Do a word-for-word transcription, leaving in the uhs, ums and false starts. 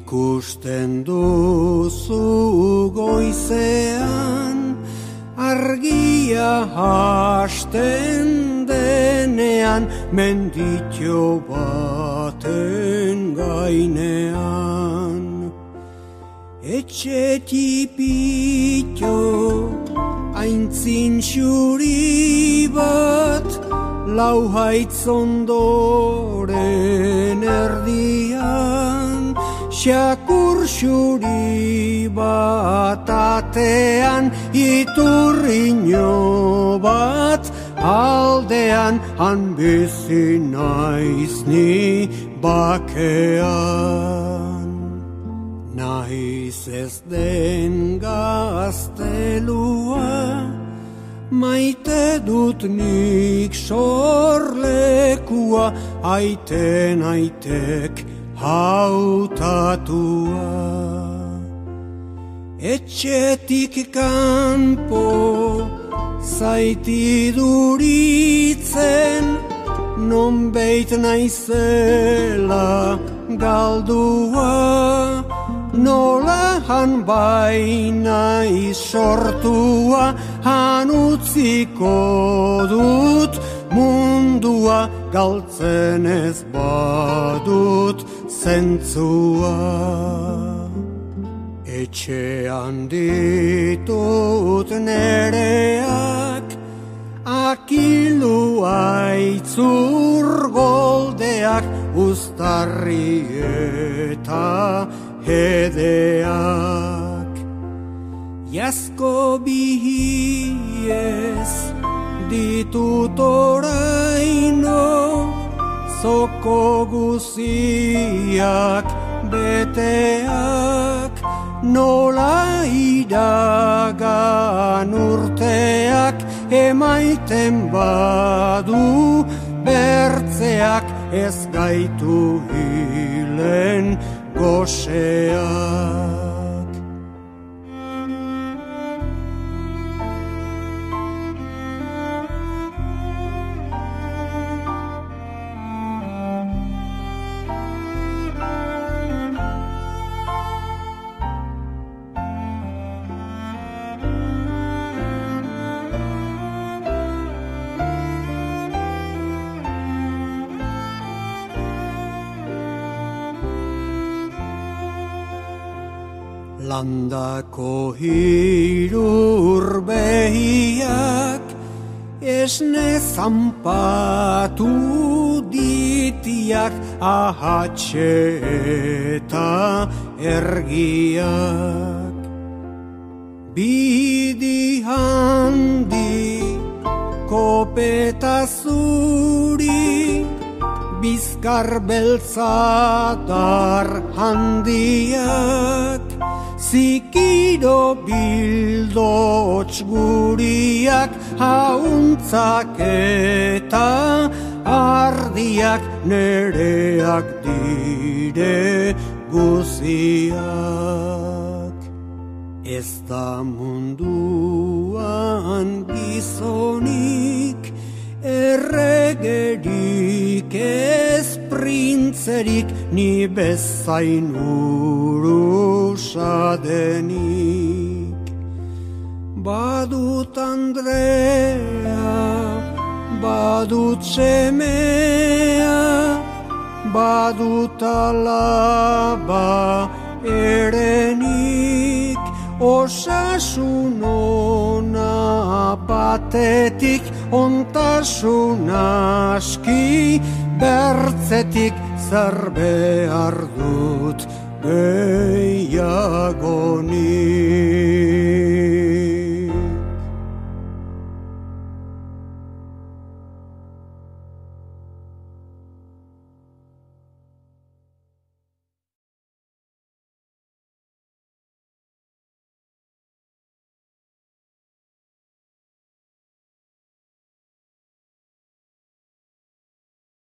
Ikusten duzu goizean, argia hasten denean, menditxo baten gainean. Etxe tipitxo, aintzin xuri bat, lau haitz ondoren erdian, xakur xuri bat atean, iturriño bat aldean, han bizi naiz ni bakean. Naiz ez den gaztelua, maite dut nik sorlekua, aiten aitek hautatua. Etxetik kanpo zaiti duritzen, non beit naizela galdua, nola han baina sortua, han utziko dut mundua, galtzen ez badut zentzua. Etxean ditut nereak, akilu aitzur goldeak, uztarri eta hedeak. Jasko bihiez ditut oraino, zoko guziak beteak, nola iragan urteak, emaiten badu bertzeak, ez gaitu hilen goseak. Landako hirur behiak, esne zampatu ditiak, ahatxe eta ergiak. Bidi handi, kopeta zuri, bizkar beltzadar handiak, zikiro bildots guriak, hauntzak eta ardiak, nereak dire guziak. Ez da munduan gizonik, erregerik ez printzerik, ni bezain urusadenik. Badut Andrea, badut semea, badut alaba erenik, osasun ona batetik, ontasun aski bertzetik, zer behar dut gehiagonik.